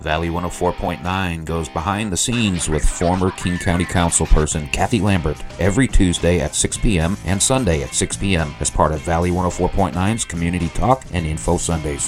Valley 104.9 goes behind the scenes with former King County Councilperson Kathy Lambert every Tuesday at 6 p.m. and Sunday at 6 p.m. as part of Valley 104.9's Community Talk and Info Sundays.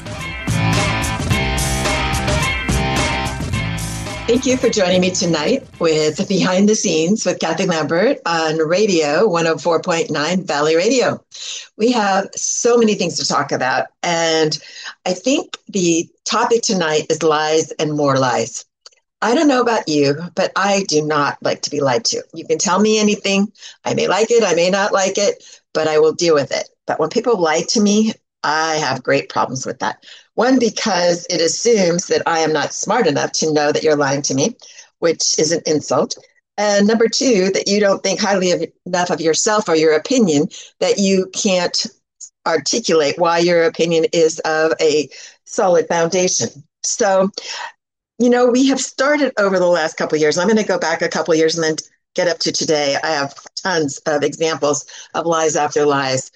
Thank you for joining me tonight with Behind the Scenes with Kathy Lambert on Radio 104.9 Valley Radio. We have so many things to talk about, and I think the topic tonight is lies and more lies. I don't know about you, but I do not like to be lied to. You can tell me anything. I may like it, I may not like it, but I will deal with it. But when people lie to me, I have great problems with that. One, because it assumes that I am not smart enough to know that you're lying to me, which is an insult. And number two, that you don't think highly enough of yourself or your opinion that you can't articulate why your opinion is of a solid foundation. So, we have started over the last couple of years. I'm going to go back a couple of years and then get up to today. I have tons of examples of lies after lies.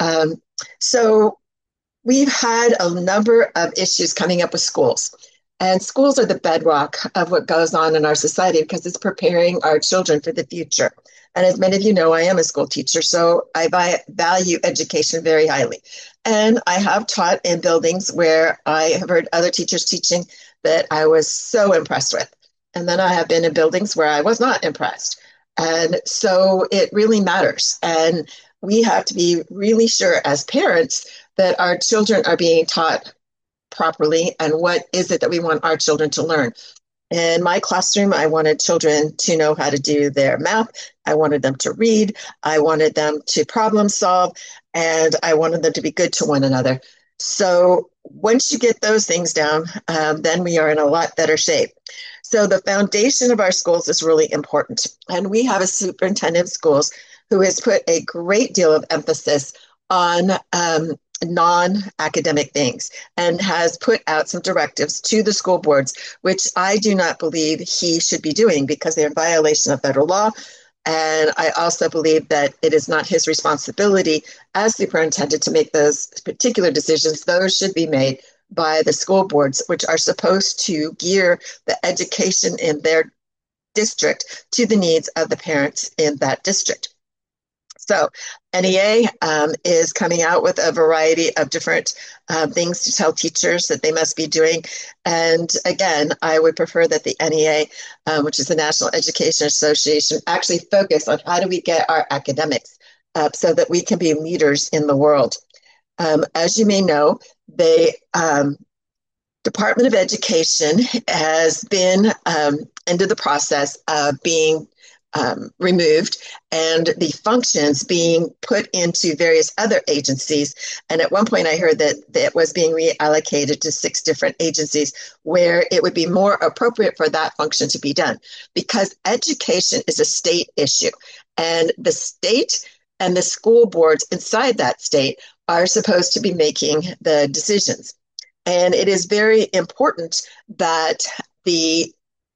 So we've had a number of issues coming up with schools. And schools are the bedrock of what goes on in our society because it's preparing our children for the future. And as many of you know, I am a school teacher, so I value education very highly. And I have taught in buildings where I have heard other teachers teaching that I was so impressed with. And then I have been in buildings where I was not impressed. And so it really matters. And we have to be really sure as parents that our children are being taught properly and what is it that we want our children to learn. In my classroom, I wanted children to know how to do their math. I wanted them to read. I wanted them to problem solve, and I wanted them to be good to one another. So once you get those things down, then we are in a lot better shape. So the foundation of our schools is really important. And we have a superintendent of schools who has put a great deal of emphasis on non-academic things and has put out some directives to the school boards, which I do not believe he should be doing because they're in violation of federal law. And I also believe that it is not his responsibility as superintendent to make those particular decisions. Those should be made by the school boards, which are supposed to gear the education in their district to the needs of the parents in that district. So NEA is coming out with a variety of different things to tell teachers that they must be doing. And again, I would prefer that the NEA, which is the National Education Association, actually focus on how do we get our academics up so that we can be leaders in the world. As you may know, the Department of Education has been into the process of being removed and the functions being put into various other agencies. And at one point I heard that it was being reallocated to 6 different agencies where it would be more appropriate for that function to be done because education is a state issue and the state and the school boards inside that state are supposed to be making the decisions. And it is very important that the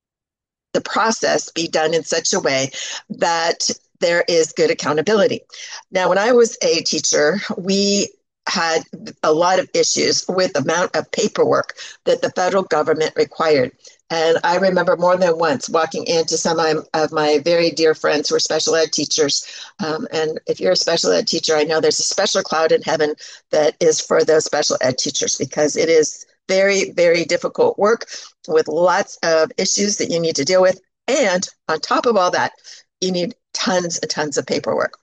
process be done in such a way that there is good accountability. Now, when I was a teacher, we had a lot of issues with the amount of paperwork that the federal government required. And I remember more than once walking into some of my very dear friends who are special ed teachers. And if you're a special ed teacher, I know there's a special cloud in heaven that is for those special ed teachers because it is very, very difficult work with lots of issues that you need to deal with. And on top of all that, you need tons and tons of paperwork.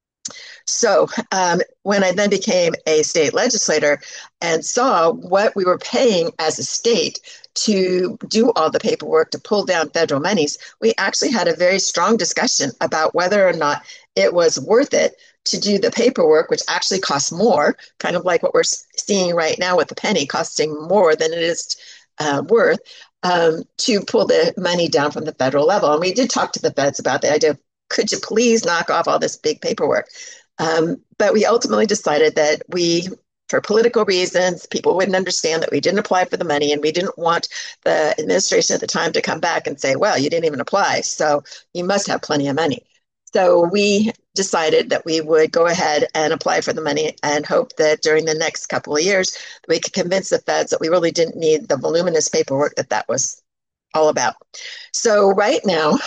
So when I then became a state legislator and saw what we were paying as a state to do all the paperwork to pull down federal monies, we actually had a very strong discussion about whether or not it was worth it to do the paperwork, which actually costs more, kind of like what we're seeing right now with the penny costing more than it is worth, to pull the money down from the federal level. And we did talk to the feds about the idea of, could you please knock off all this big paperwork? But we ultimately decided that for political reasons, people wouldn't understand that we didn't apply for the money, and we didn't want the administration at the time to come back and say, well, you didn't even apply, so you must have plenty of money. So we decided that we would go ahead and apply for the money and hope that during the next couple of years, we could convince the feds that we really didn't need the voluminous paperwork that was all about. So right now,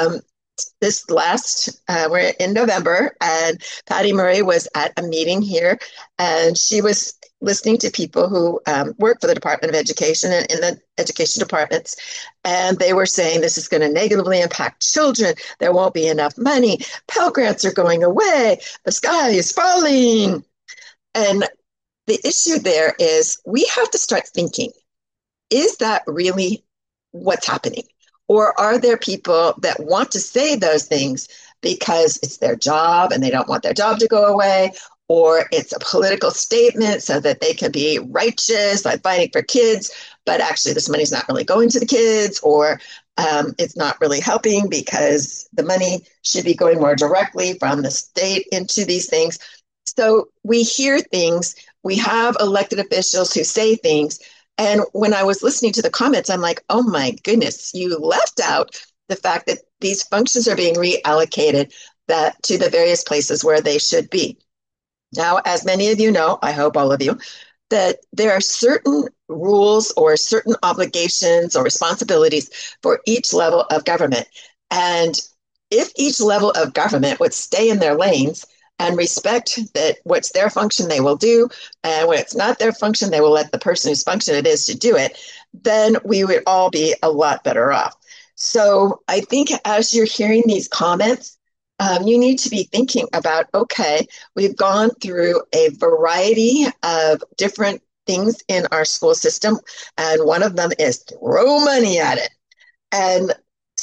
we're in November, and Patty Murray was at a meeting here, and she was listening to people who work for the Department of Education and in the education departments, and they were saying this is going to negatively impact children. There won't be enough money. Pell Grants are going away. The sky is falling. And the issue there is we have to start thinking, is that really what's happening? Or are there people that want to say those things because it's their job and they don't want their job to go away? Or it's a political statement so that they can be righteous, like fighting for kids, but actually this money's not really going to the kids, or it's not really helping because the money should be going more directly from the state into these things. So we hear things, we have elected officials who say things, and when I was listening to the comments, I'm like, oh my goodness, you left out the fact that these functions are being reallocated to the various places where they should be. Now, as many of you know, I hope all of you, that there are certain rules or certain obligations or responsibilities for each level of government. And if each level of government would stay in their lanes and respect that what's their function they will do, and when it's not their function, they will let the person whose function it is to do it, then we would all be a lot better off. So I think as you're hearing these comments, you need to be thinking about, okay, we've gone through a variety of different things in our school system, and one of them is throw money at it. And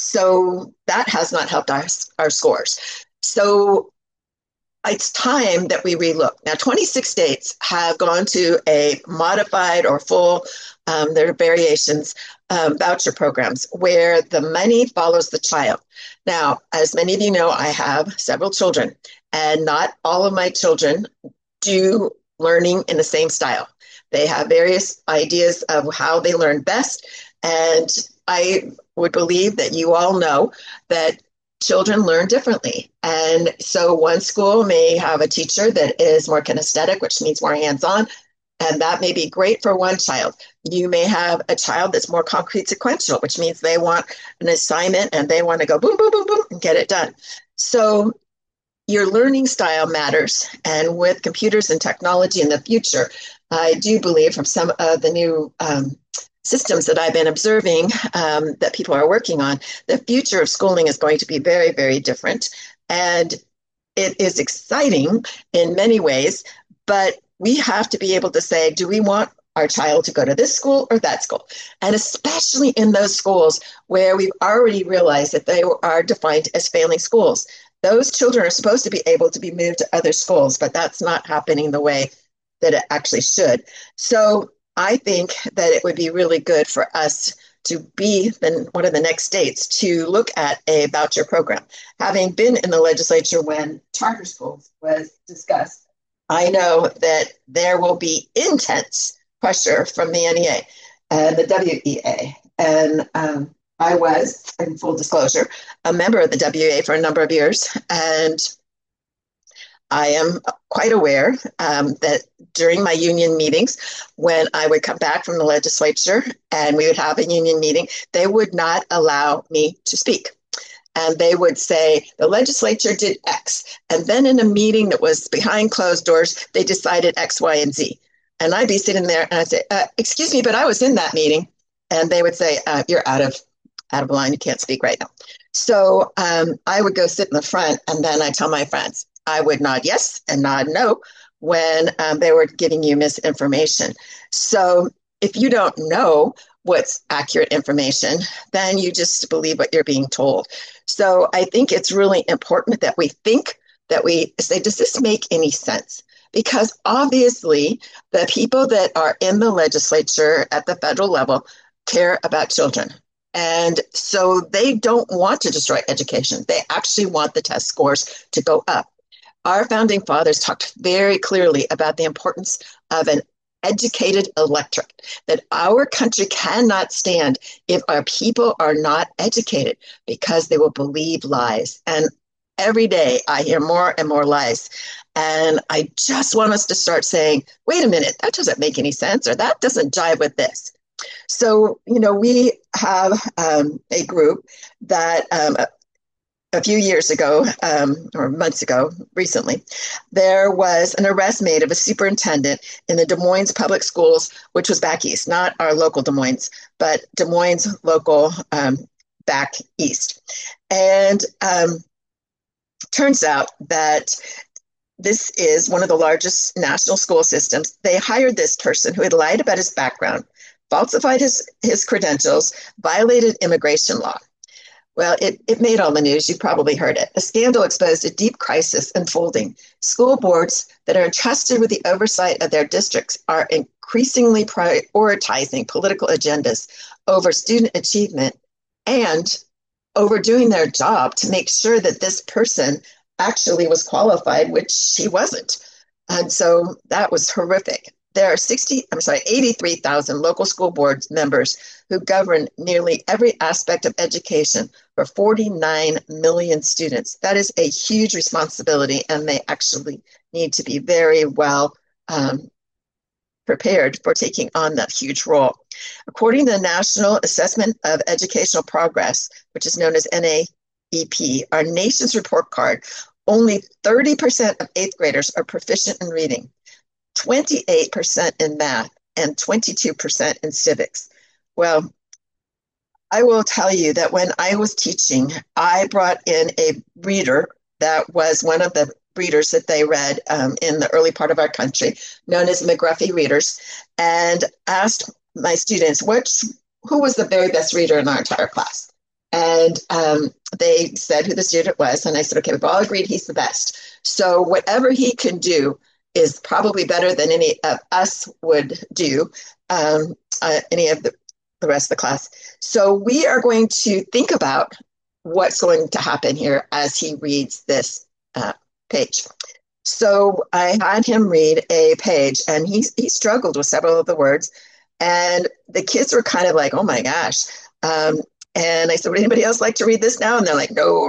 so that has not helped our scores. So it's time that we relook. Now, 26 states have gone to a modified or full, there are variations, voucher programs where the money follows the child. Now, as many of you know, I have several children, and not all of my children do learning in the same style. They have various ideas of how they learn best, and I would believe that you all know that children learn differently. And so one school may have a teacher that is more kinesthetic, which means more hands-on, and that may be great for one child. You may have a child that's more concrete sequential, which means they want an assignment and they want to go boom, boom, boom, boom, and get it done. So your learning style matters. And with computers and technology in the future, I do believe from some of the new systems that I've been observing that people are working on, the future of schooling is going to be very, very different. And it is exciting in many ways, but we have to be able to say, do we want our child to go to this school or that school? And especially in those schools where we've already realized that they are defined as failing schools. Those children are supposed to be able to be moved to other schools, but that's not happening the way that it actually should. So I think that it would be really good for us to be one of the next states to look at a voucher program. Having been in the legislature when charter schools was discussed, I know that there will be intense pressure from the NEA and the WEA. And I was, in full disclosure, a member of the WEA for a number of years. And I am quite aware that during my union meetings, when I would come back from the legislature and we would have a union meeting, they would not allow me to speak. And they would say, the legislature did X. And then in a meeting that was behind closed doors, they decided X, Y, and Z. And I'd be sitting there and I'd say, excuse me, but I was in that meeting. And they would say, you're out of line. You can't speak right now. So I would go sit in the front, and then I tell my friends, I would nod yes and nod no when they were giving you misinformation. So if you don't know what's accurate information, then you just believe what you're being told. So I think it's really important that we think, that we say, does this make any sense? Because obviously the people that are in the legislature at the federal level care about children. And so they don't want to destroy education. They actually want the test scores to go up. Our founding fathers talked very clearly about the importance of an educated electorate, that our country cannot stand if our people are not educated, because they will believe lies. And every day I hear more and more lies. And I just want us to start saying, wait a minute, that doesn't make any sense, or that doesn't jive with this. So, we have a group that a few years ago, or months ago, recently, there was an arrest made of a superintendent in the Des Moines Public Schools, which was back east, not our local Des Moines, but Des Moines local back east. And turns out that this is one of the largest national school systems. They hired this person who had lied about his background, falsified his credentials, violated immigration law. Well, it made all the news. You probably heard it. The scandal exposed a deep crisis unfolding. School boards that are entrusted with the oversight of their districts are increasingly prioritizing political agendas over student achievement and overdoing their job to make sure that this person actually was qualified, which he wasn't. And so that was horrific. There are 83,000 local school board members who govern nearly every aspect of education for 49 million students. That is a huge responsibility, and they actually need to be very well prepared for taking on that huge role. According to the National Assessment of Educational Progress, which is known as NAEP, our nation's report card, only 30% of eighth graders are proficient in reading, 28% in math, and 22% in civics. Well, I will tell you that when I was teaching, I brought in a reader that was one of the readers that they read in the early part of our country, known as McGruffy readers, and asked my students who was the very best reader in our entire class. And they said who the student was, and I said, okay, we've all agreed he's the best. So whatever he can do is probably better than any of us would do, any of the rest of the class. So we are going to think about what's going to happen here as he reads this page. So I had him read a page, and he struggled with several of the words, and the kids were kind of like, oh my gosh. And I said, would anybody else like to read this now? And they're like, no.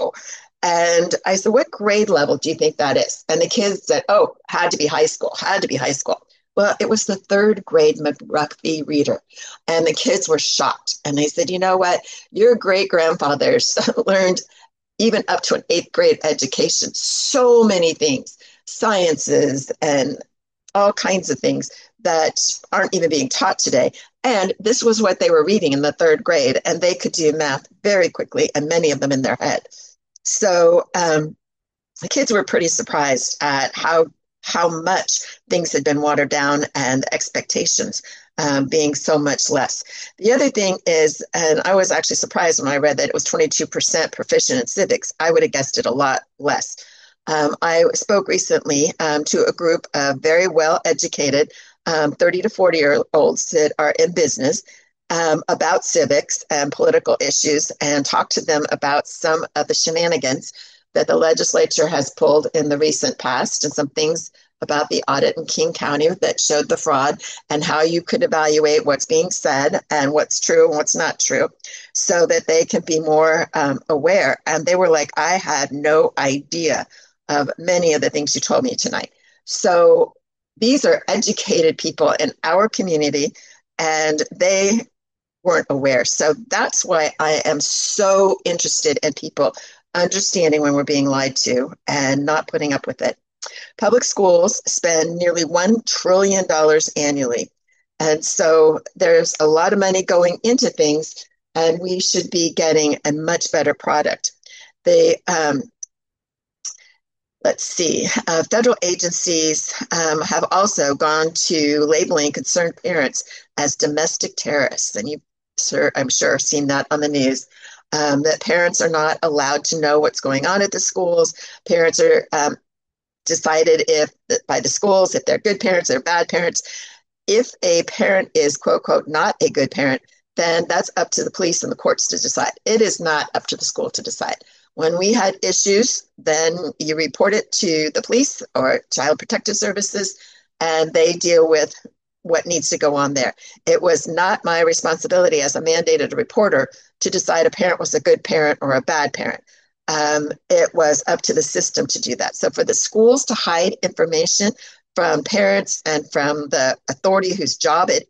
And I said, what grade level do you think that is? And the kids said, oh, had to be high school. Well, it was the third grade McGruffy reader. And the kids were shocked. And they said, you know what? Your great-grandfathers learned even up to an eighth grade education, so many things, sciences and all kinds of things that aren't even being taught today. And this was what they were reading in the third grade. And they could do math very quickly, and many of them in their head. So the kids were pretty surprised at how much things had been watered down and expectations being so much less. The other thing is, and I was actually surprised when I read that it was 22% proficient in civics. I would have guessed it a lot less. I spoke recently to a group of very well-educated 30 to 40-year-olds that are in business about civics and political issues, and talked to them about some of the shenanigans that the legislature has pulled in the recent past, and some things about the audit in King County that showed the fraud, and how you could evaluate what's being said and what's true and what's not true, so that they can be more aware. And they were like, I had no idea of many of the things you told me tonight. So these are educated people in our community, and they weren't aware. So that's why I am so interested in people understanding when we're being lied to and not putting up with it. Public schools spend nearly $1 trillion annually. And so there's a lot of money going into things, and we should be getting a much better product. Federal agencies have also gone to labeling concerned parents as domestic terrorists. And I'm sure, seen that on the news. That parents are not allowed to know what's going on at the schools. Parents are decided by the schools if they're good parents, they're bad parents. If a parent is, quote, quote, not a good parent, then that's up to the police and the courts to decide. It is not up to the school to decide. When we had issues, then you report it to the police or Child Protective Services, and they deal with what needs to go on there. It was not my responsibility as a mandated reporter to decide a parent was a good parent or a bad parent. it was up to the system to do that. So for the schools to hide information from parents and from the authority whose job it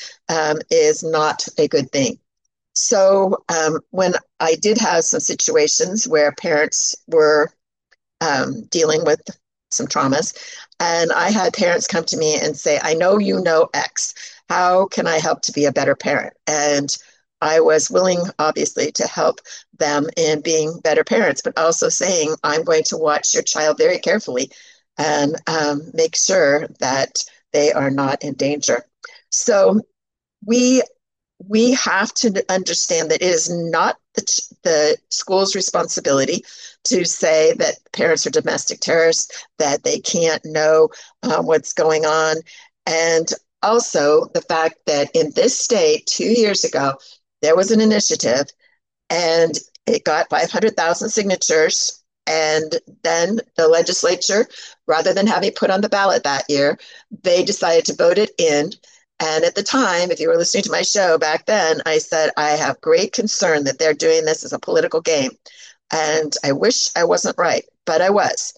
is not a good thing. So when I did have some situations where parents were dealing with some traumas, and I had parents come to me and say, I know you know X. How can I help to be a better parent? And I was willing, obviously, to help them in being better parents, but also saying, I'm going to watch your child very carefully and make sure that they are not in danger. So we we have to understand that it is not the school's responsibility to say that parents are domestic terrorists, that they can't know what's going on. And also the fact that in this state, 2 years ago, there was an initiative and it got 500,000 signatures. And then the legislature, rather than having it put on the ballot that year, they decided to vote it in. And at the time, if you were listening to my show back then, I said, I have great concern that they're doing this as a political game. And I wish I wasn't right, but I was.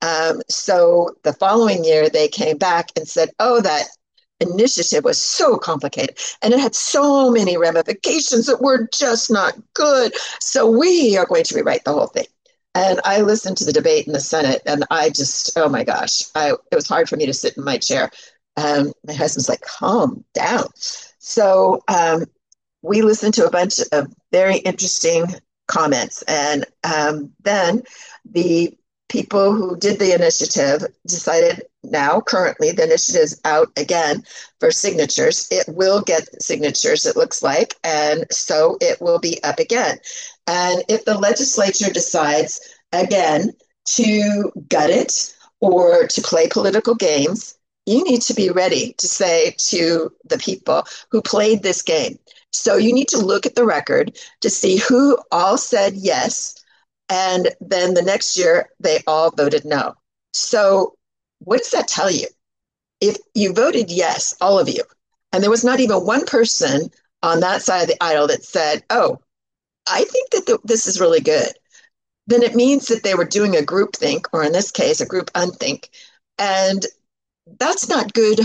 So the following year, they came back and said, oh, that initiative was so complicated and it had so many ramifications that were just not good. So we are going to rewrite the whole thing. And I listened to the debate in the Senate and I just, oh my gosh, it was hard for me to sit in my chair. My husband's like, calm down. So we listened to a bunch of very interesting comments. And then the people who did the initiative decided now, currently, the initiative is out again for signatures. It will get signatures, it looks like, and so it will be up again. And if the legislature decides again to gut it or to play political games, you need to be ready to say to the people who played this game. So you need to look at the record to see who all said yes, and then the next year they all voted no. So what does that tell you? If you voted yes, all of you, and there was not even one person on that side of the aisle that said, oh, I think that this is really good, then it means that they were doing a group think, or in this case, a group unthink. And that's not good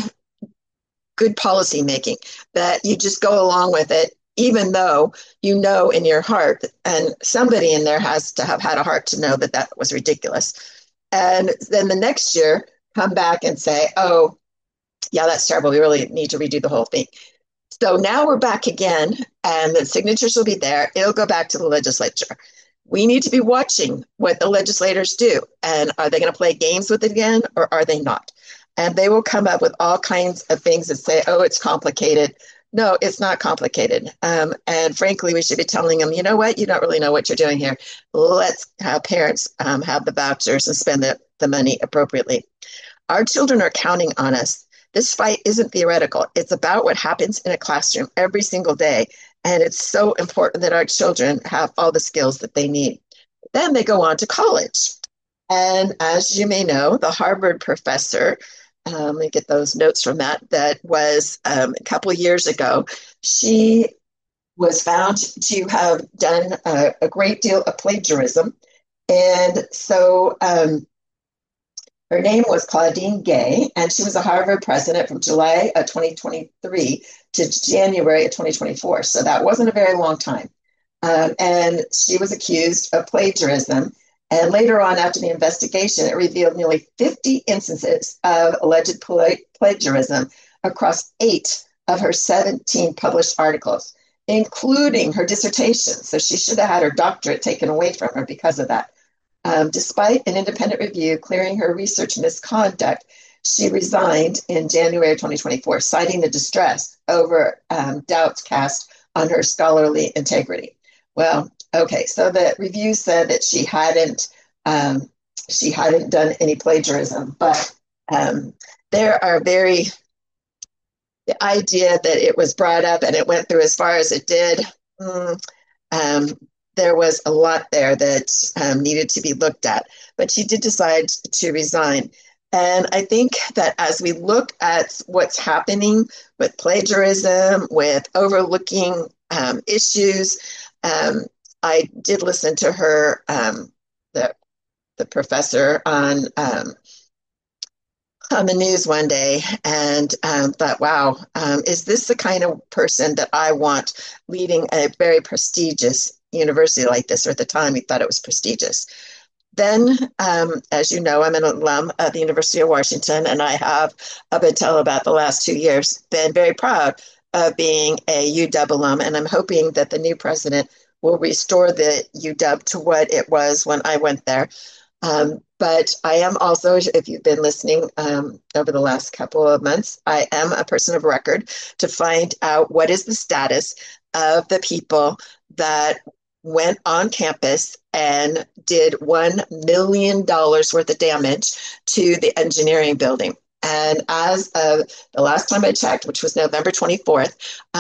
policy making, that you just go along with it, even though you know in your heart, and somebody in there has to have had a heart to know that that was ridiculous. And then the next year, come back and say, oh, yeah, that's terrible. We really need to redo the whole thing. So now we're back again, and the signatures will be there. It'll go back to the legislature. We need to be watching what the legislators do. And are they going to play games with it again, or are they not? And they will come up with all kinds of things that say, oh, it's complicated. No, it's not complicated. And frankly, we should be telling them, you know what? You don't really know what you're doing here. Let's have parents have the vouchers and spend the money appropriately. Our children are counting on us. This fight isn't theoretical. It's about what happens in a classroom every single day. And it's so important that our children have all the skills that they need. Then they go on to college. And as you may know, the Harvard professor, let me get those notes from that was a couple of years ago, she was found to have done a great deal of plagiarism. And so her name was Claudine Gay, and she was a Harvard president from July of 2023 to January of 2024. So that wasn't a very long time. And she was accused of plagiarism. And later on, after the investigation, it revealed nearly 50 instances of alleged plagiarism across 8 of her 17 published articles, including her dissertation. So she should have had her doctorate taken away from her because of that. Despite an independent review clearing her research misconduct, she resigned in January of 2024, citing the distress over doubts cast on her scholarly integrity. Well, okay, so the review said that she hadn't done any plagiarism, but there are the idea that it was brought up and it went through as far as it did. There was a lot there that needed to be looked at, but she did decide to resign. And I think that as we look at what's happening with plagiarism, with overlooking issues, I did listen to her, the professor on the news one day, and thought, wow, is this the kind of person that I want leading a very prestigious university like this? Or at the time, he thought it was prestigious. Then, as you know, I'm an alum of the University of Washington, and I have, up until about the last 2 years, been very proud of being a UW alum, and I'm hoping that the new president will restore the UW to what it was when I went there. But I am also, if you've been listening over the last couple of months, I am a person of record to find out what is the status of the people that went on campus and did $1 million worth of damage to the engineering building. And as of the last time I checked, which was November 24th,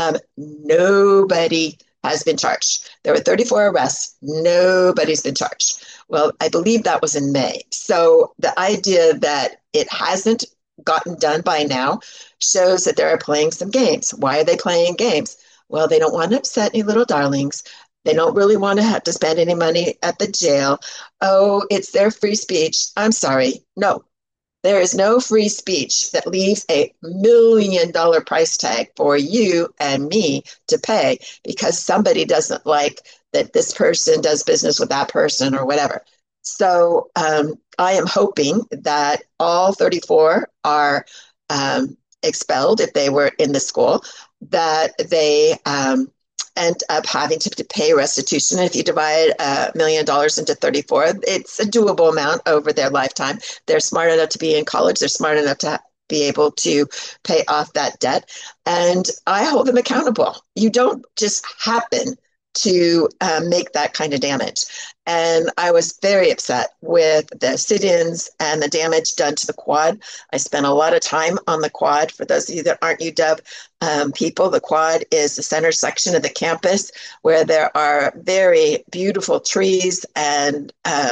nobody has been charged. There were 34 arrests. Nobody's been charged. Well, I believe that was in May. So the idea that it hasn't gotten done by now shows that they're playing some games. Why are they playing games? Well, they don't want to upset any little darlings. They don't really want to have to spend any money at the jail. Oh, it's their free speech. I'm sorry. No, there is no free speech that leaves $1 million price tag for you and me to pay because somebody doesn't like that this person does business with that person or whatever. So I am hoping that all 34 are expelled if they were in the school, that they end up having to pay restitution. And if you divide $1 million into 34, it's a doable amount over their lifetime. They're smart enough to be in college. They're smart enough to be able to pay off that debt. And I hold them accountable. You don't just happen to make that kind of damage. And I was very upset with the sit-ins and the damage done to the quad. I spent a lot of time on the quad. For those of you that aren't UW people, the quad is the center section of the campus where there are very beautiful trees and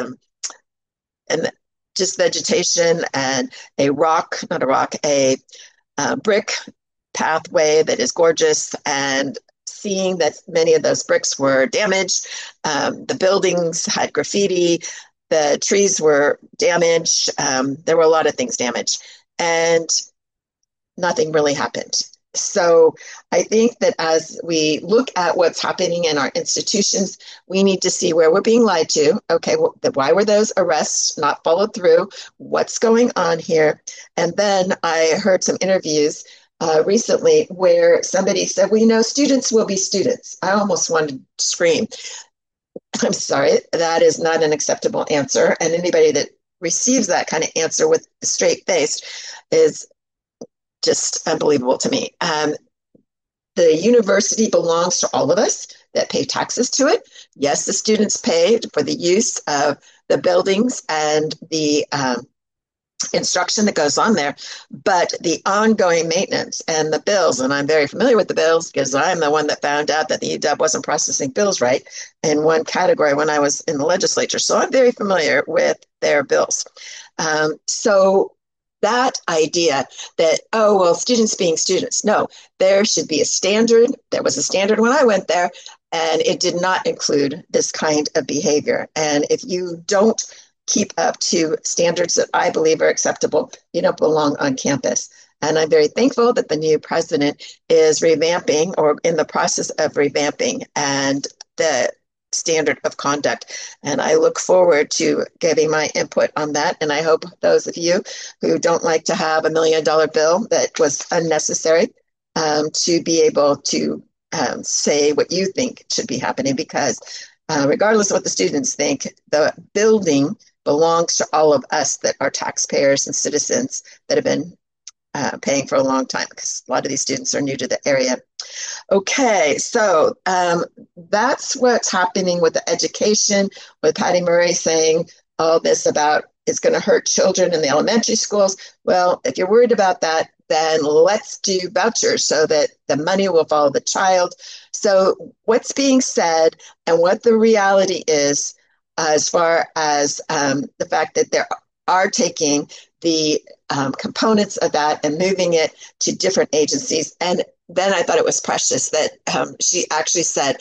just vegetation and a brick pathway that is gorgeous, and seeing that many of those bricks were damaged. The buildings had graffiti, the trees were damaged, there were a lot of things damaged, and nothing really happened. So I think that as we look at what's happening in our institutions, we need to see where we're being lied to. Okay, well, why were those arrests not followed through? What's going on here? And then I heard some interviews recently where somebody said, well, students will be students. I almost wanted to scream. I'm sorry, that is not an acceptable answer. And anybody that receives that kind of answer with a straight face is just unbelievable to me. The university belongs to all of us that pay taxes to it. Yes, the students pay for the use of the buildings and the instruction that goes on there, but the ongoing maintenance and the bills, and I'm very familiar with the bills because I'm the one that found out that the UW wasn't processing bills right in one category when I was in the legislature. So I'm very familiar with their bills. So that idea that, oh, well, students being students, no, there should be a standard. There was a standard when I went there, and it did not include this kind of behavior. And if you don't keep up to standards that I believe are acceptable, you don't belong on campus. And I'm very thankful that the new president is revamping or in the process of revamping and the standard of conduct. And I look forward to giving my input on that. And I hope those of you who don't like to have $1 million bill that was unnecessary to be able to say what you think should be happening, because regardless of what the students think, the building belongs to all of us that are taxpayers and citizens that have been paying for a long time, because a lot of these students are new to the area. Okay, so that's what's happening with the education, with Patty Murray saying all this about it's going to hurt children in the elementary schools. Well, if you're worried about that, then let's do vouchers so that the money will follow the child. So what's being said and what the reality is as far as the fact that there are taking the components of that and moving it to different agencies. And then I thought it was precious that she actually said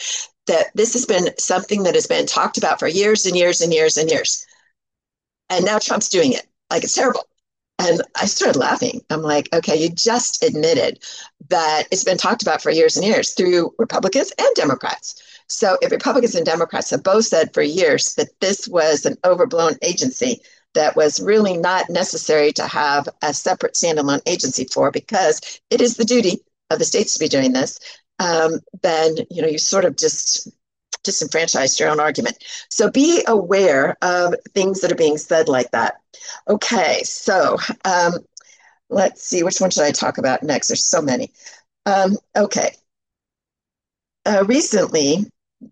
that this has been something that has been talked about for years and years and years and years. And now Trump's doing it. Like, it's terrible. And I started laughing. I'm like, okay, you just admitted that it's been talked about for years and years through Republicans and Democrats. So if Republicans and Democrats have both said for years that this was an overblown agency that was really not necessary to have a separate standalone agency for, because it is the duty of the states to be doing this, then you sort of just disenfranchised your own argument. So be aware of things that are being said like that. Okay, so let's see, which one should I talk about next? There's so many. Okay. Recently,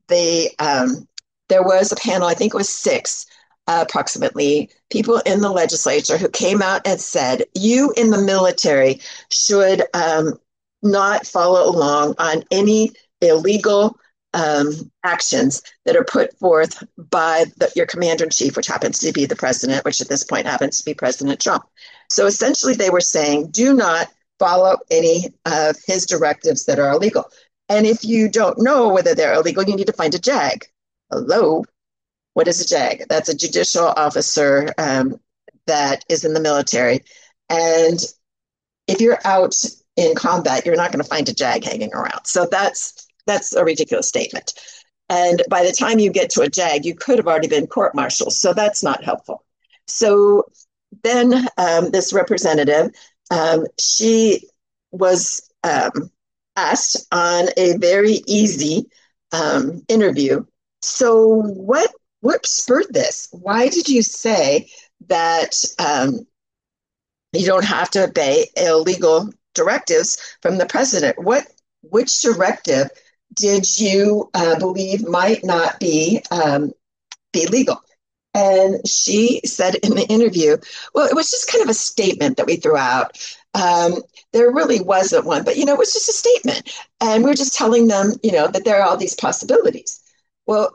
there was a panel, I think it was six, approximately, people in the legislature who came out and said, you in the military should not follow along on any illegal actions that are put forth by your commander-in-chief, which happens to be the president, which at this point happens to be President Trump. So essentially they were saying, do not follow any of his directives that are illegal. And if you don't know whether they're illegal, you need to find a JAG. Hello? What is a JAG? That's a judicial officer that is in the military. And if you're out in combat, you're not going to find a JAG hanging around. So that's a ridiculous statement. And by the time you get to a JAG, you could have already been court-martialed. So that's not helpful. So then this representative, she was asked on a very easy interview. So what spurred this? Why did you say that you don't have to obey illegal directives from the president? Which directive did you believe might not be legal? And she said in the interview, well, it was just kind of a statement that we threw out. There really wasn't one, but, it was just a statement. And we were just telling them, that there are all these possibilities. Well,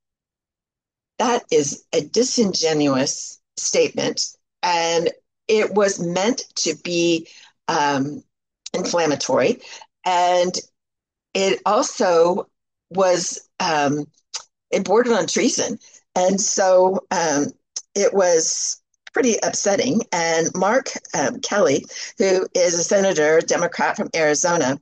that is a disingenuous statement. And it was meant to be inflammatory. And it also was, it bordered on treason. And so it was pretty upsetting. And Mark Kelly, who is a senator, Democrat from Arizona,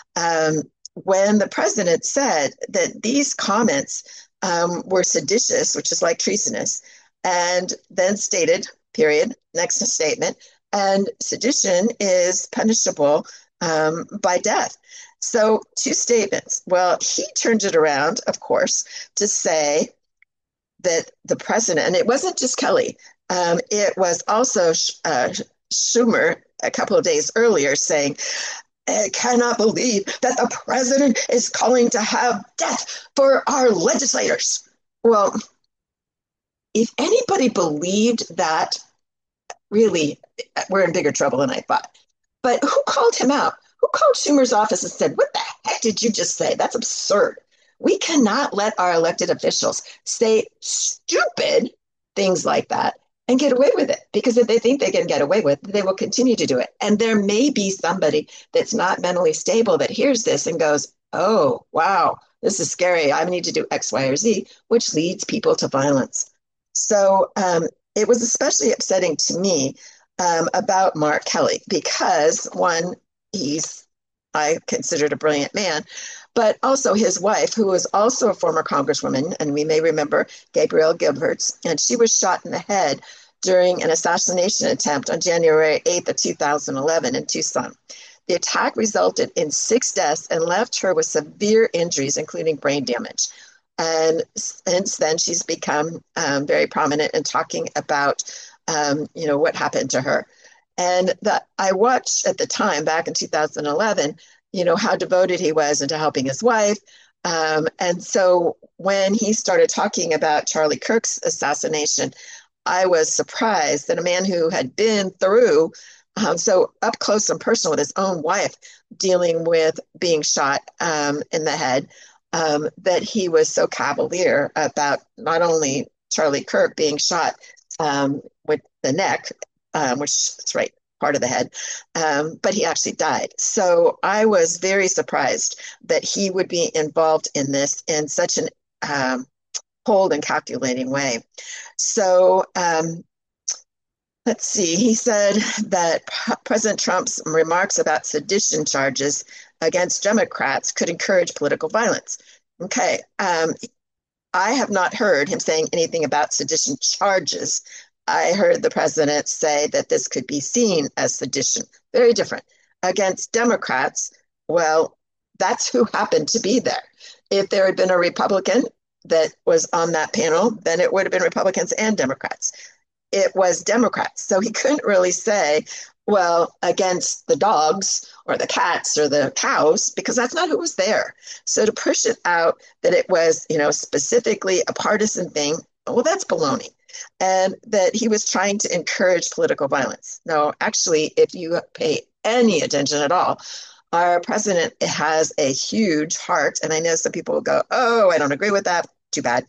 when the president said that these comments were seditious, which is like treasonous, and then stated, period, next statement, and sedition is punishable by death. So two statements. Well, he turned it around, of course, to say that the president, and it wasn't just Kelly, it was also Schumer a couple of days earlier saying, I cannot believe that the president is calling to have death for our legislators. Well, if anybody believed that, really, we're in bigger trouble than I thought. But who called him out? Who called Schumer's office and said, what the heck did you just say? That's absurd. We cannot let our elected officials say stupid things like that and get away with it, because if they think they can get away with it, they will continue to do it. And there may be somebody that's not mentally stable that hears this and goes, oh, wow, this is scary. I need to do X, Y, or Z, which leads people to violence. So it was especially upsetting to me about Mark Kelly, because one, I considered a brilliant man, but also his wife, who was also a former congresswoman, and we may remember Gabrielle Giffords, and she was shot in the head during an assassination attempt on January 8th of 2011 in Tucson. The attack resulted in 6 deaths and left her with severe injuries, including brain damage. And since then, she's become very prominent in talking about, what happened to her. And that I watched at the time, back in 2011, how devoted he was into helping his wife. And so when he started talking about Charlie Kirk's assassination, I was surprised that a man who had been through so up close and personal with his own wife dealing with being shot in the head, that he was so cavalier about not only Charlie Kirk being shot with the neck, which is right part of the head, but he actually died. So I was very surprised that he would be involved in this in such an cold and calculating way. So let's see. He said that President Trump's remarks about sedition charges against Democrats could encourage political violence. Okay. I have not heard him saying anything about sedition charges. I heard the president say that this could be seen as sedition. Very different. Against Democrats, well, that's who happened to be there. If there had been a Republican that was on that panel, then it would have been Republicans and Democrats. It was Democrats. So he couldn't really say, well, against the dogs or the cats or the cows, because that's not who was there. So to push it out that it was, specifically a partisan thing, well, that's baloney. And that he was trying to encourage political violence. No, actually, if you pay any attention at all, our president has a huge heart. And I know some people will go, oh, I don't agree with that. Too bad.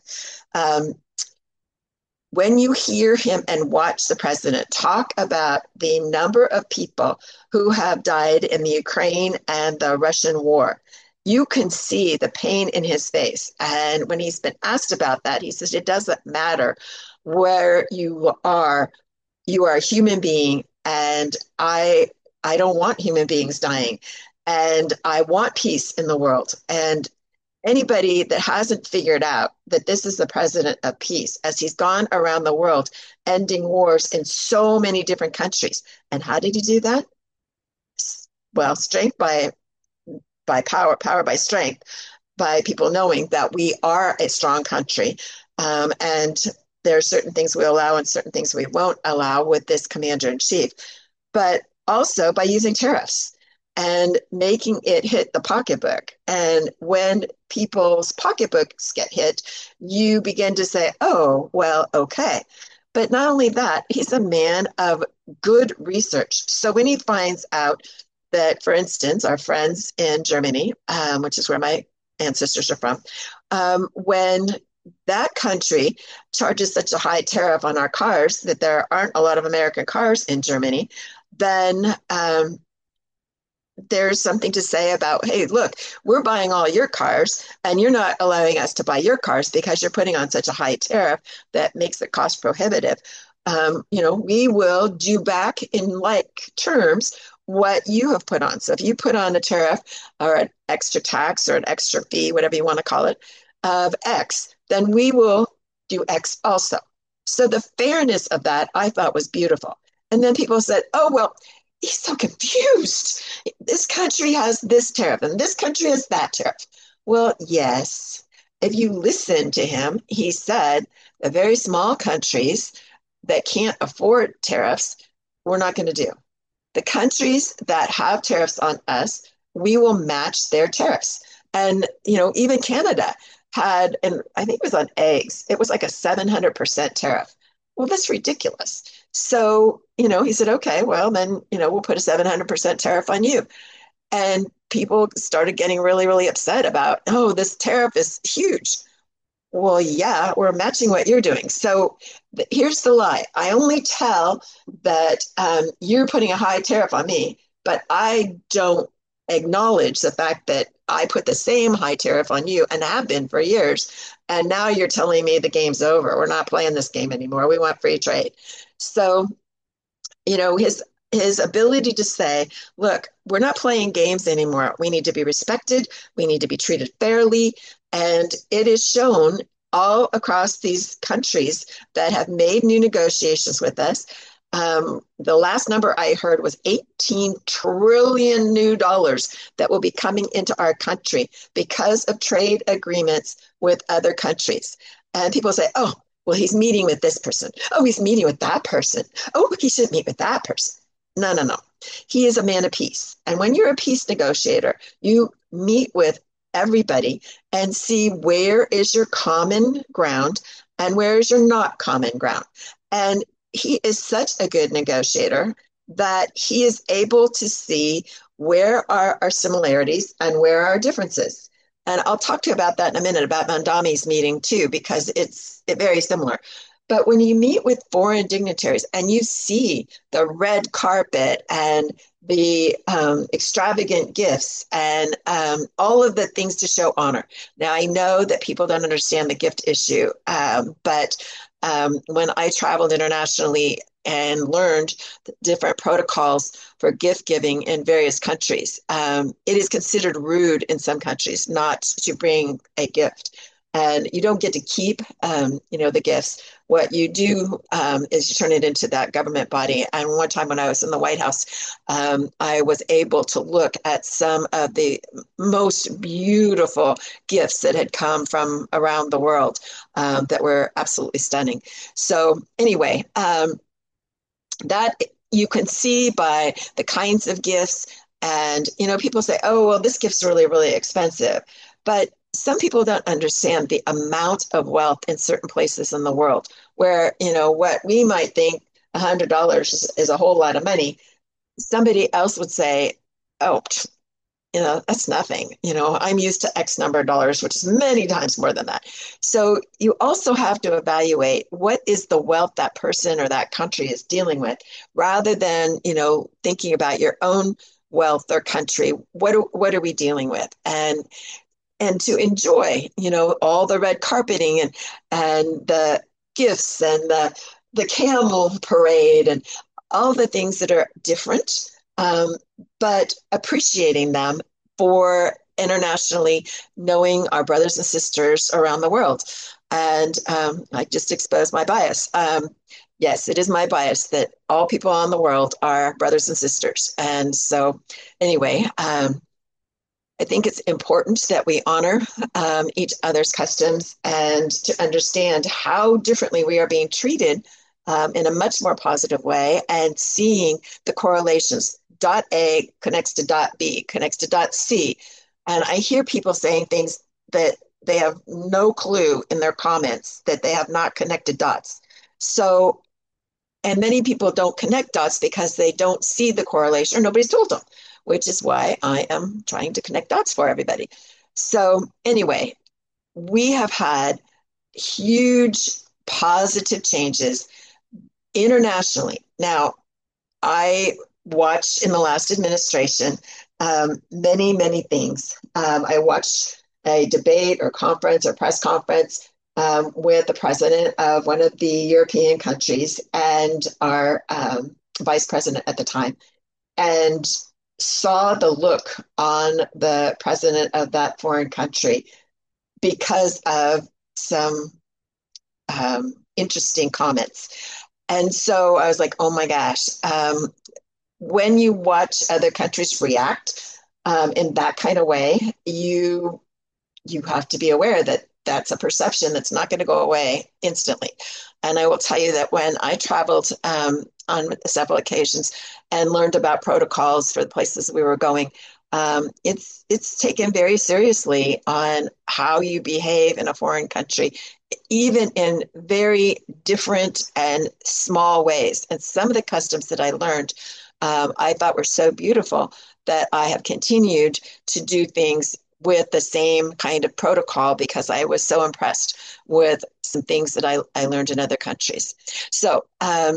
When you hear him and watch the president talk about the number of people who have died in the Ukraine and the Russian war, you can see the pain in his face. And when he's been asked about that, he says, it doesn't matter where you are a human being. And I don't want human beings dying. And I want peace in the world. And anybody that hasn't figured out that this is the president of peace, as he's gone around the world, ending wars in so many different countries. And how did he do that? Well, strength by power, power by strength, by people knowing that we are a strong country. And there are certain things we allow and certain things we won't allow with this commander in chief, but also by using tariffs and making it hit the pocketbook. And when people's pocketbooks get hit, you begin to say, oh, well, okay. But not only that, he's a man of good research. So when he finds out that, for instance, our friends in Germany, which is where my ancestors are from, when that country charges such a high tariff on our cars that there aren't a lot of American cars in Germany, then there's something to say about, hey, look, we're buying all your cars and you're not allowing us to buy your cars because you're putting on such a high tariff that makes it cost prohibitive. We will do back in like terms what you have put on. So if you put on a tariff or an extra tax or an extra fee, whatever you want to call it, of X, then we will do X also. So the fairness of that I thought was beautiful. And then people said, oh, well, he's so confused. This country has this tariff and this country has that tariff. Well, yes. If you listen to him, he said the very small countries that can't afford tariffs, we're not going to do. The countries that have tariffs on us, we will match their tariffs. And, even Canada had, and I think it was on eggs, it was like a 700% tariff. Well, that's ridiculous. So, he said, okay, well, then, we'll put a 700% tariff on you. And people started getting really, really upset about, oh, this tariff is huge. Well, yeah, we're matching what you're doing. So here's the lie. I only tell that you're putting a high tariff on me, but I don't acknowledge the fact that I put the same high tariff on you and have been for years. And now you're telling me the game's over. We're not playing this game anymore. We want free trade. So, his ability to say, look, we're not playing games anymore. We need to be respected. We need to be treated fairly. And it is shown all across these countries that have made new negotiations with us. The last number I heard was 18 trillion new dollars that will be coming into our country because of trade agreements with other countries. And people say, oh, well, he's meeting with this person. Oh, he's meeting with that person. Oh, he should meet with that person. No. He is a man of peace. And when you're a peace negotiator, you meet with everybody and see where is your common ground and where is your not common ground. And he is such a good negotiator that he is able to see where are our similarities and where are our differences. And I'll talk to you about that in a minute, about Mondami's meeting too, because it's very similar. But when you meet with foreign dignitaries and you see the red carpet and the extravagant gifts and all of the things to show honor. Now, I know that people don't understand the gift issue, but when I traveled internationally and learned different protocols for gift giving in various countries, it is considered rude in some countries not to bring a gift. And you don't get to keep, the gifts. What you do is you turn it into that government body. And one time when I was in the White House, I was able to look at some of the most beautiful gifts that had come from around the world that were absolutely stunning. So anyway, that you can see by the kinds of gifts. And, people say, oh, well, this gift's really, really expensive. But some people don't understand the amount of wealth in certain places in the world where, what we might think $100 is a whole lot of money. Somebody else would say, oh, that's nothing. I'm used to X number of dollars, which is many times more than that. So you also have to evaluate what is the wealth that person or that country is dealing with, rather than, thinking about your own wealth or country. What are we dealing with? And to enjoy, all the red carpeting and the gifts and the camel parade and all the things that are different, but appreciating them for internationally knowing our brothers and sisters around the world. And I just exposed my bias. Yes, it is my bias that all people on the world are brothers and sisters. And so, anyway, I think it's important that we honor each other's customs and to understand how differently we are being treated in a much more positive way, and seeing the correlations. Dot A connects to dot B, connects to dot C. And I hear people saying things that they have no clue in their comments, that they have not connected dots. So, and many people don't connect dots because they don't see the correlation or nobody's told them, which is why I am trying to connect dots for everybody. So anyway, we have had huge positive changes internationally. Now, I watched in the last administration many, many things. I watched a debate or conference or press conference with the president of one of the European countries and our vice president at the time, and saw the look on the president of that foreign country because of some interesting comments. And so I was like, oh my gosh, when you watch other countries react in that kind of way, you have to be aware that that's a perception that's not going to go away instantly. And I will tell you that when I traveled on several occasions and learned about protocols for the places we were going, it's taken very seriously on how you behave in a foreign country, even in very different and small ways. And some of the customs that I learned, I thought were so beautiful that I have continued to do things with the same kind of protocol because I was so impressed with some things that I learned in other countries. So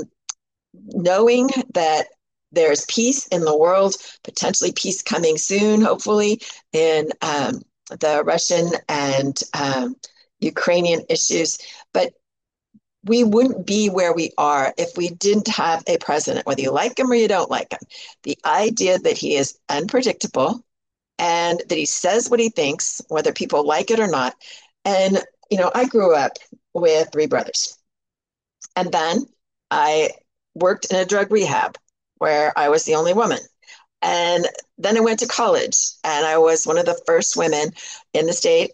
knowing that there's peace in the world, potentially peace coming soon, hopefully, in the Russian and Ukrainian issues. But we wouldn't be where we are if we didn't have a president, whether you like him or you don't like him. The idea that he is unpredictable and that he says what he thinks, whether people like it or not. And, I grew up with three brothers. And then I worked in a drug rehab where I was the only woman. And then I went to college, and I was one of the first women in that state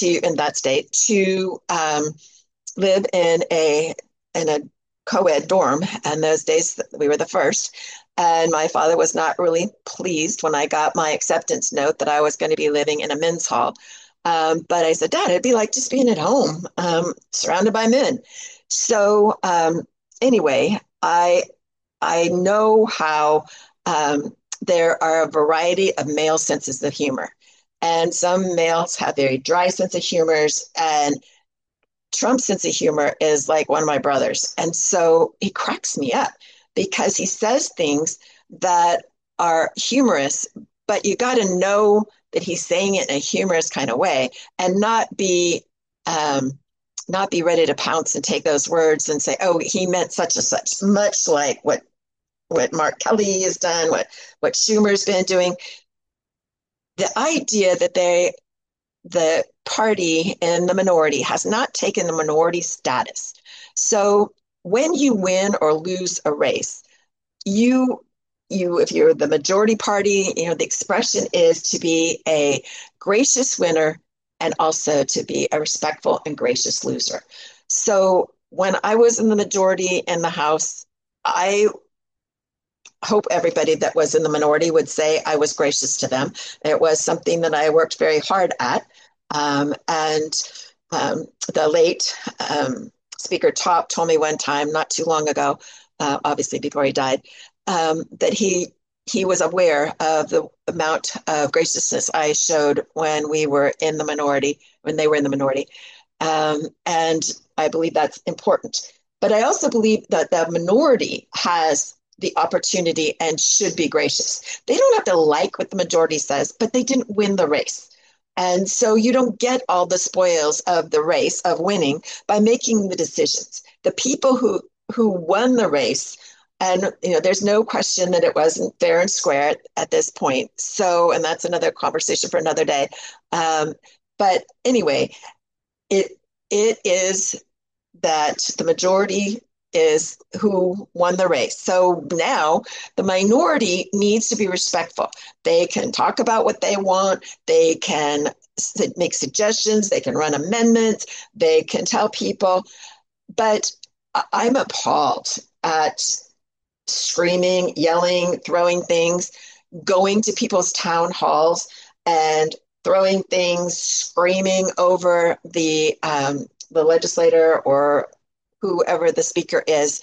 to live in a co-ed dorm. And those days we were the first. And my father was not really pleased when I got my acceptance note that I was going to be living in a men's hall. But I said, Dad, it'd be like just being at home, surrounded by men. So anyway, I know how there are a variety of male senses of humor. And some males have very dry sense of humors and Trump's sense of humor is like one of my brothers. And so he cracks me up because he says things that are humorous, but you got to know that he's saying it in a humorous kind of way and um, not be ready to pounce and take those words and say, "Oh, he meant such and such," much like what Mark Kelly has done, what Schumer's been doing. The idea that the party in the minority has not taken the minority status. So when you win or lose a race, you if you're the majority party, the expression is to be a gracious winner and also to be a respectful and gracious loser. So when I was in the majority in the House, I hope everybody that was in the minority would say I was gracious to them. It was something that I worked very hard at. And the late Speaker Top told me one time, not too long ago, obviously before he died, that he was aware of the amount of graciousness I showed when we were in the minority, when they were in the minority. And I believe that's important. But I also believe that the minority has the opportunity and should be gracious. They don't have to like what the majority says, but they didn't win the race. And so you don't get all the spoils of the race of winning by making the decisions. The people who won the race, and there's no question that it wasn't fair and square at this point. So, and that's another conversation for another day. But anyway, it is that the majority is who won the race. So now the minority needs to be respectful. They can talk about what they want. They can make suggestions. They can run amendments. They can tell people. But I'm appalled at screaming, yelling, throwing things, going to people's town halls and throwing things, screaming over the legislator or whoever the speaker is.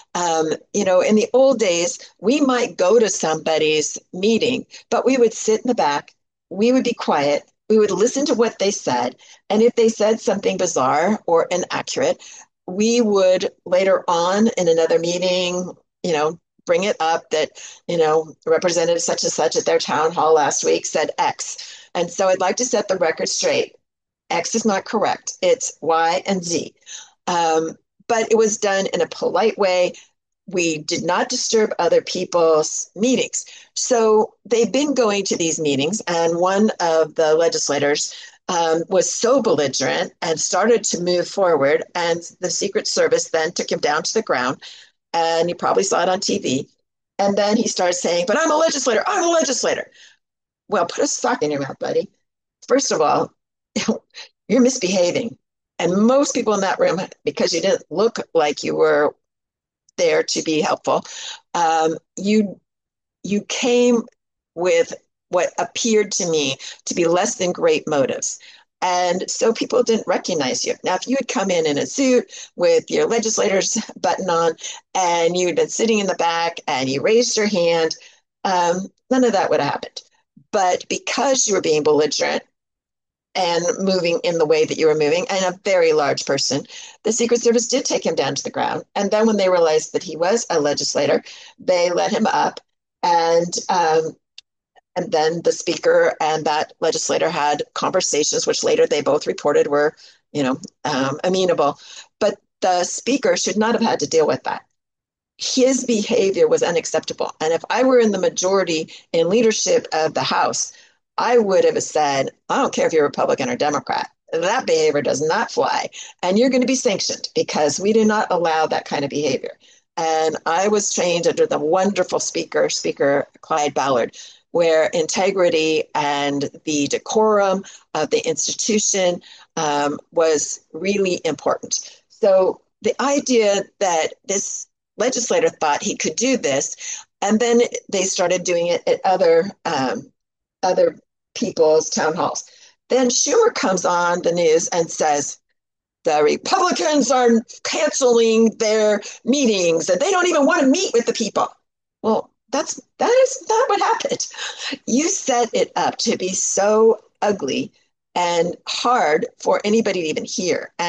In the old days, we might go to somebody's meeting, but we would sit in the back, we would be quiet, we would listen to what they said. And if they said something bizarre or inaccurate, we would later on in another meeting, bring it up that, Representative such and such at their town hall last week said X. And so I'd like to set the record straight. X is not correct. It's Y and Z. But it was done in a polite way. We did not disturb other people's meetings. So they've been going to these meetings, and one of the legislators was so belligerent and started to move forward, and the Secret Service then took him down to the ground, and you probably saw it on TV. And then he started saying, "But I'm a legislator, I'm a legislator." Well, put a sock in your mouth, buddy. First of all, you're misbehaving. And most people in that room, because you didn't look like you were there to be helpful, you came with what appeared to me to be less than great motives. And so people didn't recognize you. Now, if you had come in a suit with your legislator's button on and you had been sitting in the back and you raised your hand, none of that would have happened. But because you were being belligerent and moving in the way that you were moving, and a very large person, the Secret Service did take him down to the ground. And then when they realized that he was a legislator, they let him up. And then the speaker and that legislator had conversations, which later they both reported were, amenable. But the speaker should not have had to deal with that. His behavior was unacceptable. And if I were in the majority in leadership of the House, I would have said, "I don't care if you're Republican or Democrat. That behavior does not fly. And you're going to be sanctioned because we do not allow that kind of behavior." And I was trained under the wonderful Speaker Clyde Ballard, where integrity and the decorum of the institution was really important. So the idea that this legislator thought he could do this, and then they started doing it at other people's town halls. Then Schumer comes on the news and says, the Republicans are canceling their meetings and they don't even want to meet with the people. Well, that is not what happened. You set it up to be so ugly and hard for anybody to even hear. And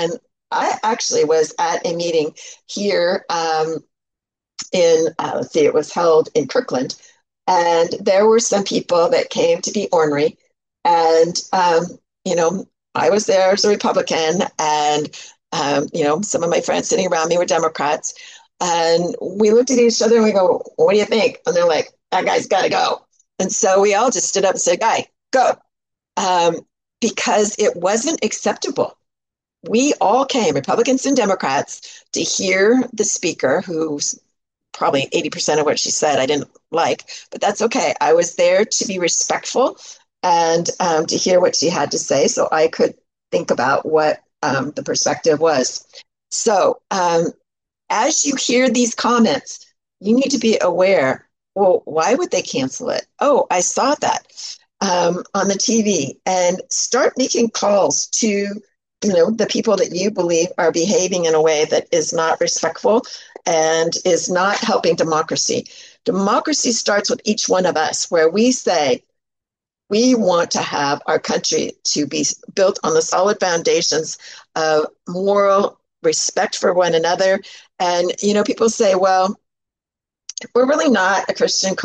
I actually was at a meeting here in, let's see, it was held in Kirkland, and there were some people that came to be ornery. And, you know, I was there as a Republican, and, some of my friends sitting around me were Democrats. And we looked at each other and we go, "What do you think?" And they're like, "That guy's got to go." And so we all just stood up and said, "Guy, go." Um, because it wasn't acceptable. We all came, Republicans and Democrats, to hear the speaker, who's probably 80% of what she said I didn't like, but that's okay. I was there to be respectful and to hear what she had to say so I could think about what the perspective was. So, as you hear these comments, you need to be aware, well, why would they cancel it? Oh, I saw that on the TV, and start making calls to the people that you believe are behaving in a way that is not respectful and is not helping democracy. Democracy starts with each one of us, where we say we want to have our country to be built on the solid foundations of moral respect for one another. And people say, well, we're really not a Christian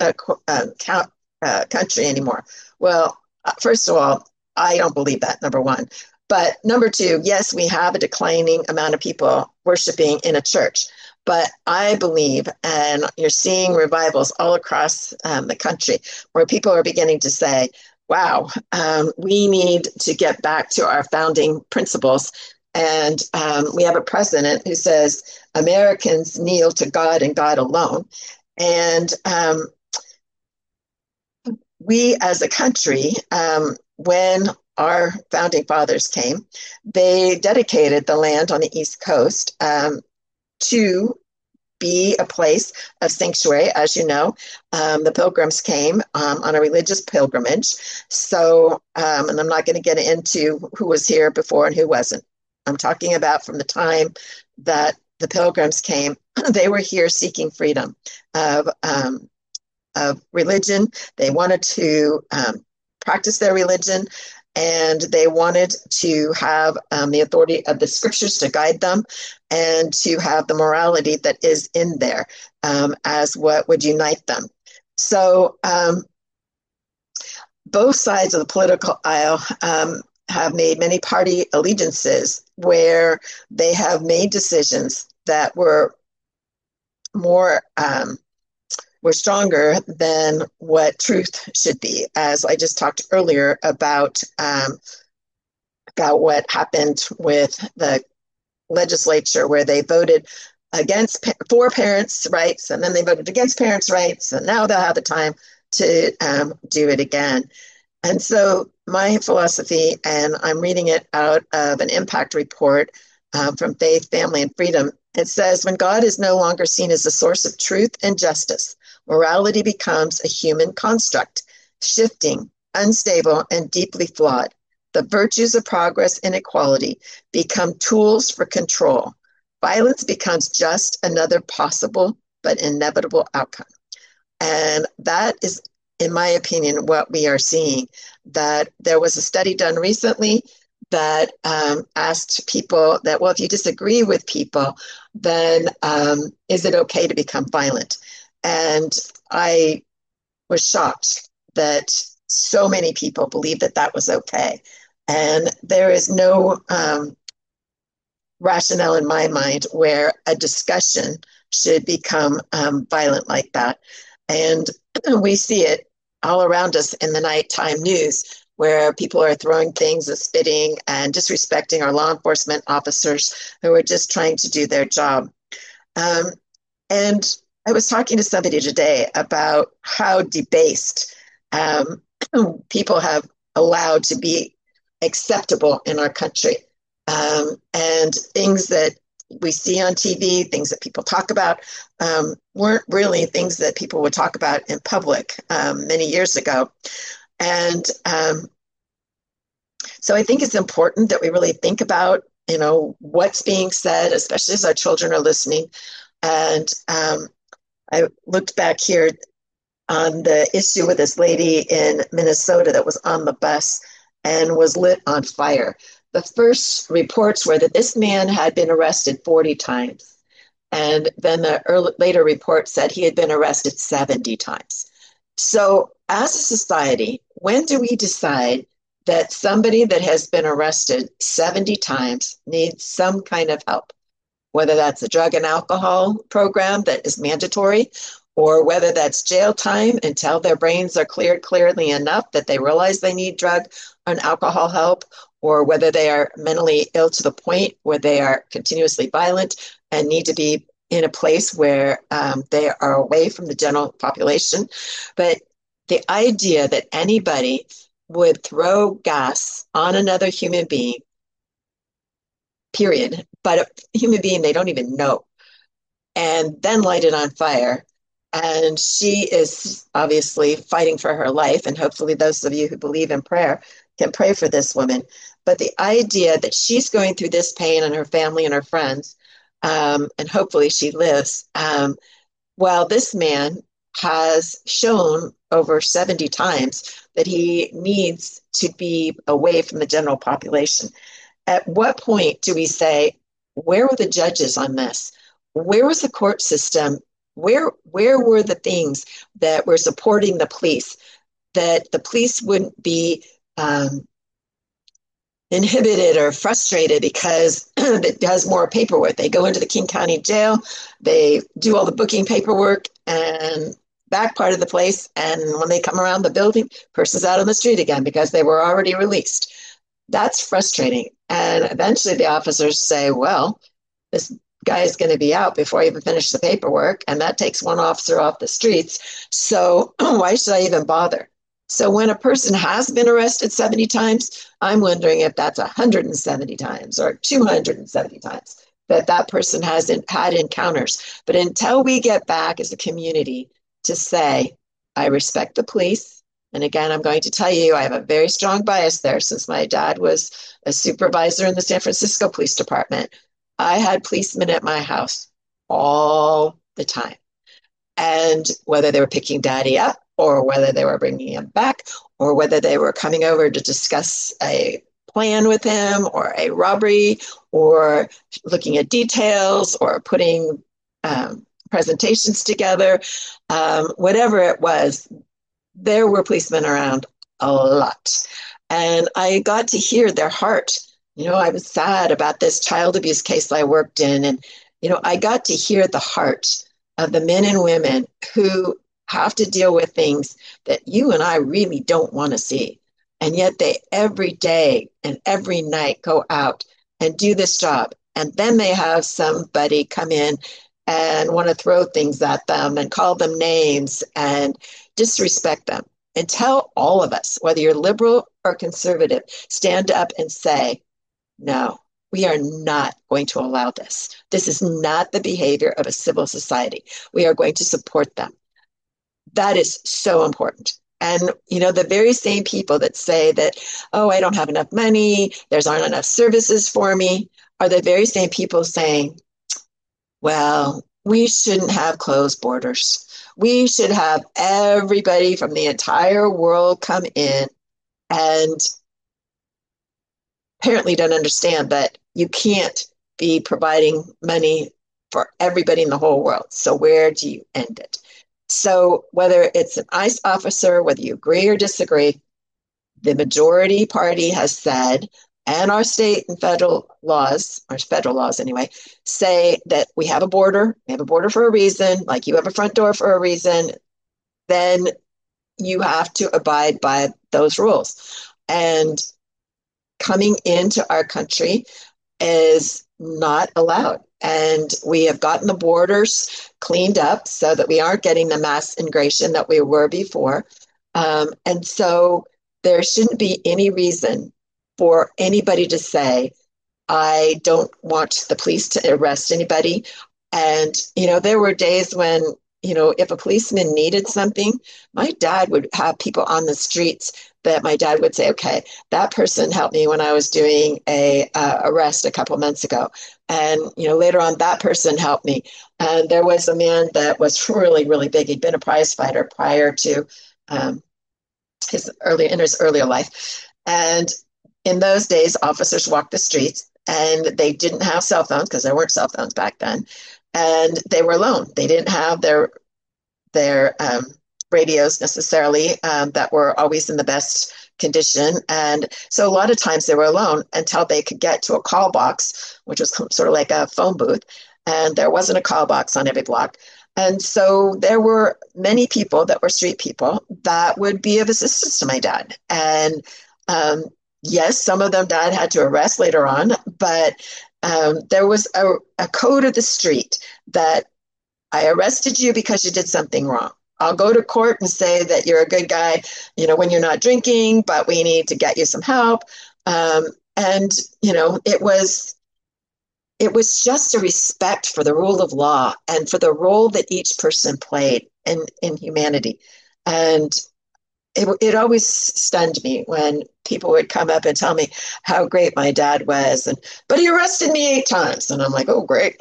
country anymore. Well, first of all, I don't believe that, number one. But number two, yes, we have a declining amount of people worshiping in a church. But I believe, and you're seeing revivals all across the country, where people are beginning to say, wow, we need to get back to our founding principles. And we have a president who says Americans kneel to God and God alone. And we as a country, when our founding fathers came, they dedicated the land on the East Coast to be a place of sanctuary. As you know, the Pilgrims came on a religious pilgrimage. So, and I'm not going to get into who was here before and who wasn't. I'm talking about from the time that the Pilgrims came, they were here seeking freedom of religion. They wanted to practice their religion, and they wanted to have the authority of the scriptures to guide them and to have the morality that is in there as what would unite them. So both sides of the political aisle have made many party allegiances where they have made decisions that were more were stronger than what truth should be. As I just talked earlier about what happened with the legislature, where they voted for parents' rights, and then they voted against parents' rights, and now they'll have the time to do it again. And so my philosophy, and I'm reading it out of an impact report from Faith, Family, and Freedom, it says, when God is no longer seen as a source of truth and justice, morality becomes a human construct, shifting, unstable, and deeply flawed. The virtues of progress and equality become tools for control. Violence becomes just another possible but inevitable outcome. And that is, in my opinion, what we are seeing. That there was a study done recently that asked people that, well, if you disagree with people, then is it okay to become violent? And I was shocked that so many people believe that that was okay. And there is no rationale in my mind where a discussion should become violent like that. And we see it all around us in the nighttime news, where people are throwing things and spitting and disrespecting our law enforcement officers who are just trying to do their job. And I was talking to somebody today about how debased people have allowed to be acceptable in our country. And things that we see on TV, things that people talk about, weren't really things that people would talk about in public many years ago. And so I think it's important that we really think about, what's being said, especially as our children are listening. And I looked back here on the issue with this lady in Minnesota that was on the bus and was lit on fire. The first reports were that this man had been arrested 40 times. And then the later report said he had been arrested 70 times. So, as a society, when do we decide that somebody that has been arrested 70 times needs some kind of help? Whether that's a drug and alcohol program that is mandatory, or whether that's jail time until their brains are cleared clearly enough that they realize they need drug and alcohol help, or whether they are mentally ill to the point where they are continuously violent and need to be in a place where they are away from the general population. But the idea that anybody would throw gas on another human being, period, but a human being they don't even know, and then light it on fire. And she is obviously fighting for her life. And hopefully, those of you who believe in prayer can pray for this woman. But the idea that she's going through this pain and her family and her friends, and hopefully she lives, while this man has shown over 70 times that he needs to be away from the general population. At what point do we say, where were the judges on this? Where was the court system? Where were the things that were supporting the police, that the police wouldn't be inhibited or frustrated because it does more paperwork? They go into the King County Jail, they do all the booking paperwork and back part of the place, and when they come around the building, person's out on the street again because they were already released. That's frustrating. And eventually the officers say, well, this guy is going to be out before I even finish the paperwork, and that takes one officer off the streets. So why should I even bother? So when a person has been arrested 70 times, I'm wondering if that's 170 times or 270 times that that person has had encounters. But until we get back as a community to say, I respect the police. And again, I'm going to tell you, I have a very strong bias there since my dad was a supervisor in the San Francisco Police Department. I had policemen at my house all the time. And whether they were picking daddy up or whether they were bringing him back or whether they were coming over to discuss a plan with him or a robbery or looking at details or putting presentations together, whatever it was, there were policemen around a lot. And I got to hear their heart. You know, I was sad about this child abuse case I worked in. And, you know, I got to hear the heart of the men and women who have to deal with things that you and I really don't want to see. And yet they every day and every night go out and do this job. And then they have somebody come in and want to throw things at them and call them names and disrespect them. And tell all of us, whether you're liberal or conservative, stand up and say, no, we are not going to allow this. This is not the behavior of a civil society. We are going to support them. That is so important. And, you know, the very same people that say that, oh, I don't have enough money, there's aren't enough services for me, are the very same people saying, well, we shouldn't have closed borders. We should have everybody from the entire world come in, and apparently don't understand that you can't be providing money for everybody in the whole world. So where do you end it? So whether it's an ICE officer, whether you agree or disagree, the majority party has said, and our state and federal laws, or federal laws anyway, say that we have a border for a reason, like you have a front door for a reason, then you have to abide by those rules. And coming into our country is not allowed. And we have gotten the borders cleaned up so that we aren't getting the mass immigration that we were before. And so there shouldn't be any reason for anybody to say, I don't want the police to arrest anybody. And, you know, there were days when, you know, if a policeman needed something, my dad would have people on the streets that my dad would say, okay, that person helped me when I was doing a arrest a couple months ago. And, you know, later on, that person helped me. And there was a man that was really, really big. He'd been a prize fighter prior to his earlier life. And in those days, officers walked the streets and they didn't have cell phones because there weren't cell phones back then. And they were alone. They didn't have their radios necessarily that were always in the best condition. And so a lot of times they were alone until they could get to a call box, which was sort of like a phone booth. And there wasn't a call box on every block. And so there were many people that were street people that would be of assistance to my dad. And yes, some of them dad had to arrest later on, but there was a code of the street that I arrested you because you did something wrong. I'll go to court and say that you're a good guy, when you're not drinking, but we need to get you some help. And it was just a respect for the rule of law and for the role that each person played in humanity. And it always stunned me when people would come up and tell me how great my dad was, but he arrested me 8 times. And I'm like, oh, great.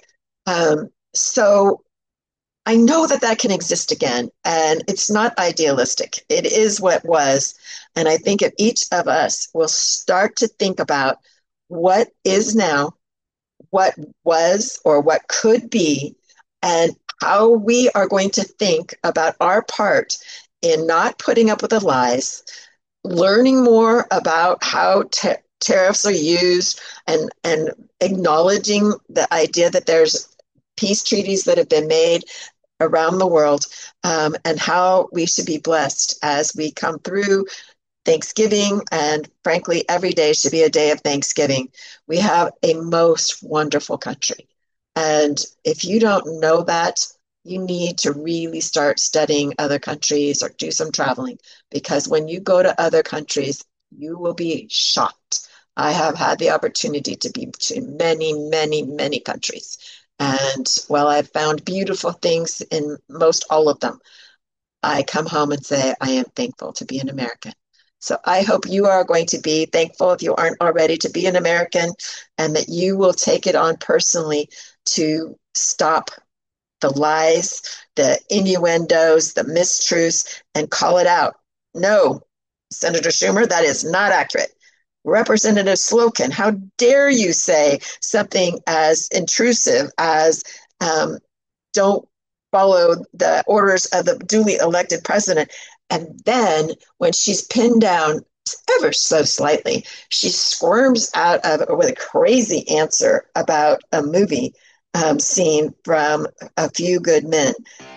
So I know that can exist again, and it's not idealistic. It is what was. And I think if each of us will start to think about what is now, what was, or what could be, and how we are going to think about our part in not putting up with the lies, learning more about how tariffs are used, and acknowledging the idea that there's peace treaties that have been made around the world, and how we should be blessed as we come through Thanksgiving. And frankly, every day should be a day of Thanksgiving. We have a most wonderful country. And if you don't know that, you need to really start studying other countries or do some traveling, because when you go to other countries, you will be shocked. I have had the opportunity to be to many, many, many countries. And while I've found beautiful things in most all of them, I come home and say, I am thankful to be an American. So I hope you are going to be thankful, if you aren't already, to be an American, and that you will take it on personally to stop the lies, the innuendos, the mistruths, and call it out. No, Senator Schumer, that is not accurate. Representative Slotkin, how dare you say something as intrusive as don't follow the orders of the duly elected president. And then when she's pinned down ever so slightly, she squirms out of it with a crazy answer about a movie scene from A Few Good Men.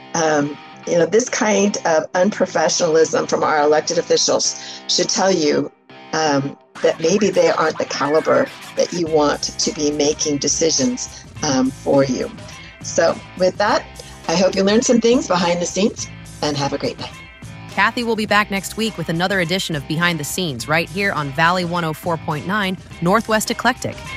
This kind of unprofessionalism from our elected officials should tell you that maybe they aren't the caliber that you want to be making decisions for you. So with that, I hope you learned some things behind the scenes, and have a great night. Kathy will be back next week with another edition of Behind the Scenes right here on Valley 104.9 Northwest Eclectic.